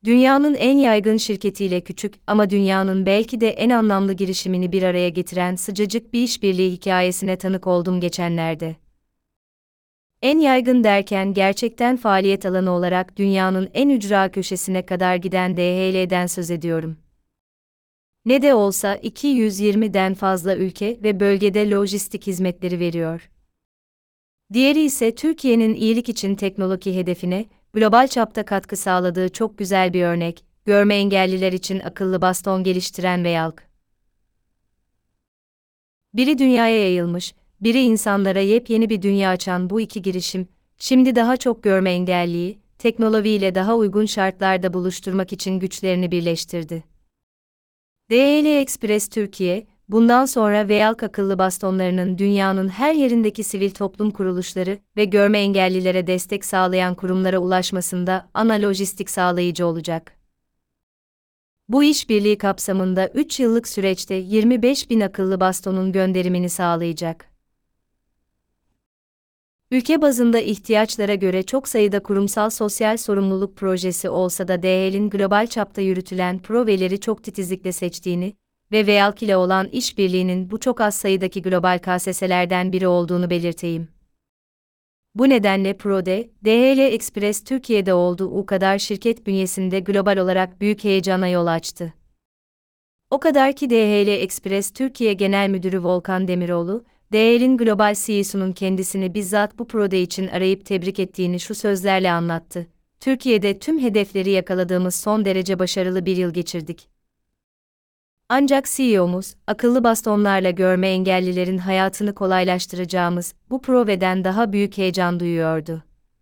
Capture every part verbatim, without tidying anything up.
Dünyanın en yaygın şirketiyle küçük ama dünyanın belki de en anlamlı girişimini bir araya getiren sıcacık bir işbirliği hikayesine tanık oldum geçenlerde. En yaygın derken gerçekten faaliyet alanı olarak dünyanın en ücra köşesine kadar giden D H L'den söz ediyorum. Ne de olsa iki yüz yirmiden fazla ülke ve bölgede lojistik hizmetleri veriyor. Diğeri ise Türkiye'nin iyilik için teknoloji hedefine global çapta katkı sağladığı çok güzel bir örnek, görme engelliler için akıllı baston geliştiren Veyalk. Biri dünyaya yayılmış, biri insanlara yepyeni bir dünya açan bu iki girişim, şimdi daha çok görme engelliyi, teknolojiyle daha uygun şartlarda buluşturmak için güçlerini birleştirdi. D H L Express Türkiye, bundan sonra Veyalk akıllı bastonlarının dünyanın her yerindeki sivil toplum kuruluşları ve görme engellilere destek sağlayan kurumlara ulaşmasında ana lojistik sağlayıcı olacak. Bu işbirliği kapsamında üç yıllık süreçte yirmi beş bin akıllı bastonun gönderimini sağlayacak. Ülke bazında ihtiyaçlara göre çok sayıda kurumsal sosyal sorumluluk projesi olsa da D H L'in global çapta yürütülen projeleri çok titizlikle seçtiğini ve Veyalk ile olan işbirliğinin bu çok az sayıdaki global K S S'lerden biri olduğunu belirteyim. Bu nedenle Prode, D H L Express Türkiye'de olduğu kadar şirket bünyesinde global olarak büyük heyecana yol açtı. O kadar ki D H L Express Türkiye Genel Müdürü Volkan Demiroğlu, D H L'in global C E O'sunun kendisini bizzat bu Prode için arayıp tebrik ettiğini şu sözlerle anlattı: "Türkiye'de tüm hedefleri yakaladığımız son derece başarılı bir yıl geçirdik. Ancak C E O'muz, akıllı bastonlarla görme engellilerin hayatını kolaylaştıracağımız bu projeden daha büyük heyecan duyuyordu.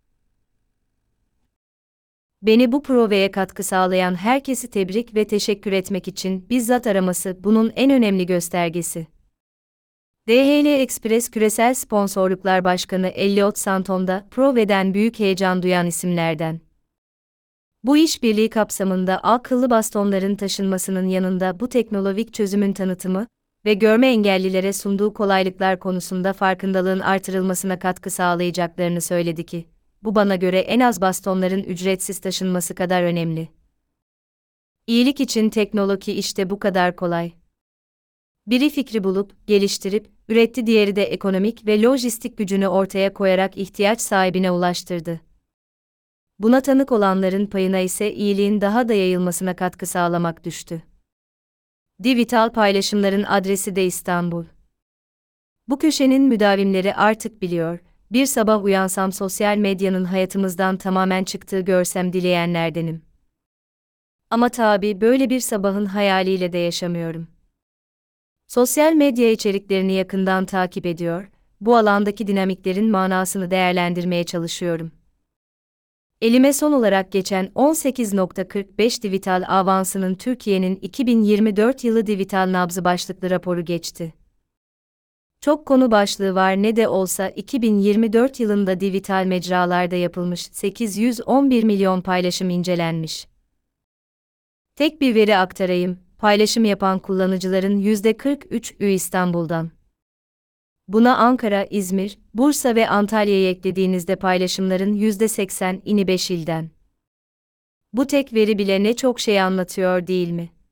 Beni bu projeye katkı sağlayan herkesi tebrik ve teşekkür etmek için bizzat araması bunun en önemli göstergesi." D H L Express Küresel Sponsorluklar Başkanı Elliot Santon da projeden büyük heyecan duyan isimlerden. Bu işbirliği kapsamında akıllı bastonların taşınmasının yanında bu teknolojik çözümün tanıtımı ve görme engellilere sunduğu kolaylıklar konusunda farkındalığın artırılmasına katkı sağlayacaklarını söyledi ki, bu bana göre en az bastonların ücretsiz taşınması kadar önemli. İyilik için teknoloji işte bu kadar kolay. Biri fikri bulup, geliştirip, üretti, diğeri de ekonomik ve lojistik gücünü ortaya koyarak ihtiyaç sahibine ulaştırdı. Buna tanık olanların payına ise iyiliğin daha da yayılmasına katkı sağlamak düştü. Dijital paylaşımların adresi de İstanbul. Bu köşenin müdavimleri artık biliyor, bir sabah uyansam sosyal medyanın hayatımızdan tamamen çıktığı görsem dileyenlerdenim. Ama tabii böyle bir sabahın hayaliyle de yaşamıyorum. Sosyal medya içeriklerini yakından takip ediyor, bu alandaki dinamiklerin manasını değerlendirmeye çalışıyorum. Elime son olarak geçen on sekiz nokta kırk beş Dijital Avansı'nın Türkiye'nin iki bin yirmi dört yılı Dijital Nabzı başlıklı raporu geçti. Çok konu başlığı var, ne de olsa iki bin yirmi dört yılında dijital mecralarda yapılmış sekiz yüz on bir milyon paylaşım incelenmiş. Tek bir veri aktarayım, paylaşım yapan kullanıcıların yüzde kırk üçü İstanbul'dan. Buna Ankara, İzmir, Bursa ve Antalya'yı eklediğinizde paylaşımların yüzde sekseni beş ilden. Bu tek veri bile ne çok şey anlatıyor değil mi?